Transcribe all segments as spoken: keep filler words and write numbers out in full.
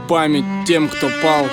память тем, кто пал.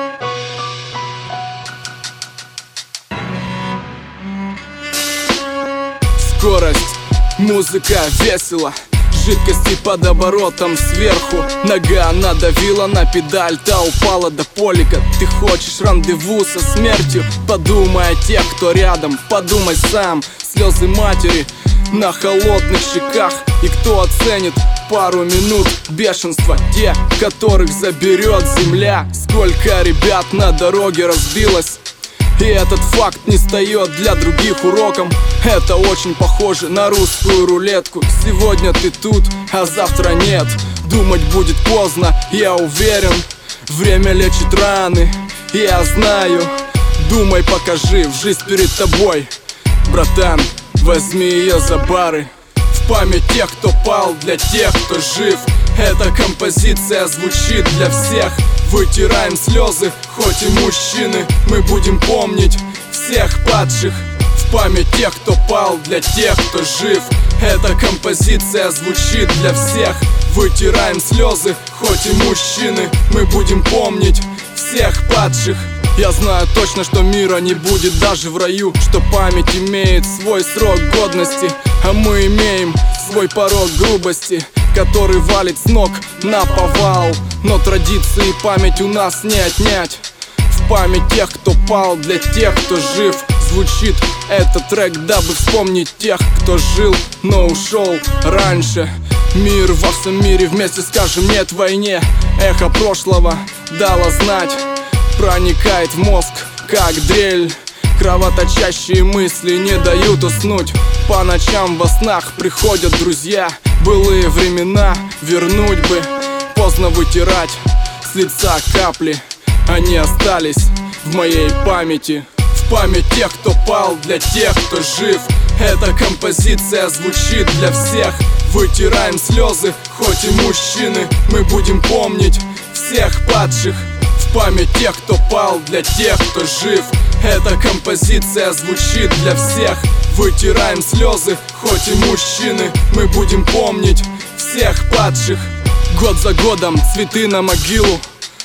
Скорость, музыка, весело. Жидкости под оборотом сверху. Нога надавила на педаль, та упала до полика. Ты хочешь рандеву со смертью? Подумай о тех, кто рядом, подумай сам. Слезы матери на холодных щеках. И кто оценит пару минут бешенства? Те, которых заберет земля. Сколько ребят на дороге разбилось. И этот факт не стает для других уроком. Это очень похоже на русскую рулетку. Сегодня ты тут, а завтра нет. Думать будет поздно, я уверен. Время лечит раны, я знаю. Думай, покажи, в жизнь перед тобой. Братан, возьми ее за бары. В память тех, кто пал, для тех, кто жив. Эта композиция звучит для всех. Вытираем слезы, хоть и мужчины. Мы будем помнить всех падших. В память тех, кто пал, для тех, кто жив. Эта композиция звучит для всех. Вытираем слезы, хоть и мужчины. Мы будем помнить всех падших. Я знаю точно, что мира не будет даже в раю. Что память имеет свой срок годности. А мы имеем свой порог грубости, который валит с ног на повал. Но традиции и память у нас не отнять. В память тех, кто пал, для тех, кто жив. Звучит этот трек, дабы вспомнить тех, кто жил, но ушел раньше. Мир во всем мире, вместе скажем нет войне. Эхо прошлого дало знать. Проникает в мозг, как дрель. Кровоточащие мысли не дают уснуть. По ночам во снах приходят друзья. Былые времена вернуть бы. Поздно вытирать с лица капли. Они остались в моей памяти. В память тех, кто пал, для тех, кто жив. Эта композиция звучит для всех. Вытираем слезы, хоть и мужчины. Мы будем помнить всех падших. В память тех, кто пал, для тех, кто жив. Эта композиция звучит для всех. Вытираем слезы, хоть и мужчины. Мы будем помнить всех падших. Год за годом цветы на могилу.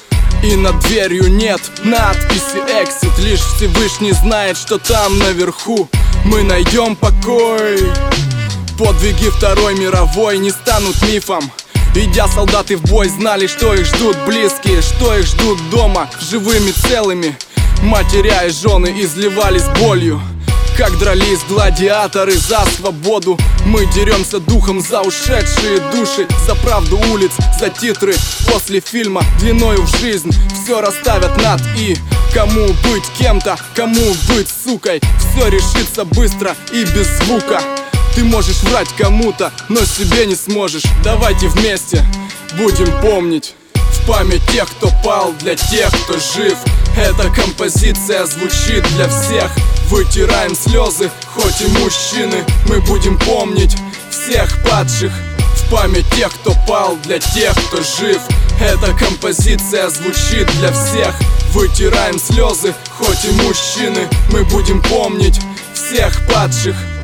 И над дверью нет надписи «Exit». Лишь Всевышний знает, что там наверху мы найдем покой. Подвиги Второй мировой не станут мифом. Идя солдаты в бой, знали, что их ждут близкие, что их ждут дома, живыми, целыми. Матеря и жены изливались болью, как дрались гладиаторы за свободу. Мы деремся духом за ушедшие души, за правду улиц, за титры после фильма длиною в жизнь. Все расставят над «и». Кому быть кем-то, кому быть сукой. Все решится быстро и без звука. Ты можешь врать кому-то, но себе не сможешь. Давайте вместе будем помнить. В память тех, кто пал, для тех, кто жив. Эта композиция звучит для всех. Вытираем слезы, хоть и мужчины. Мы будем помнить всех падших. В память тех, кто пал, для тех, кто жив. Эта композиция звучит для всех. Вытираем слезы, хоть и мужчины. Мы будем помнить всех падших.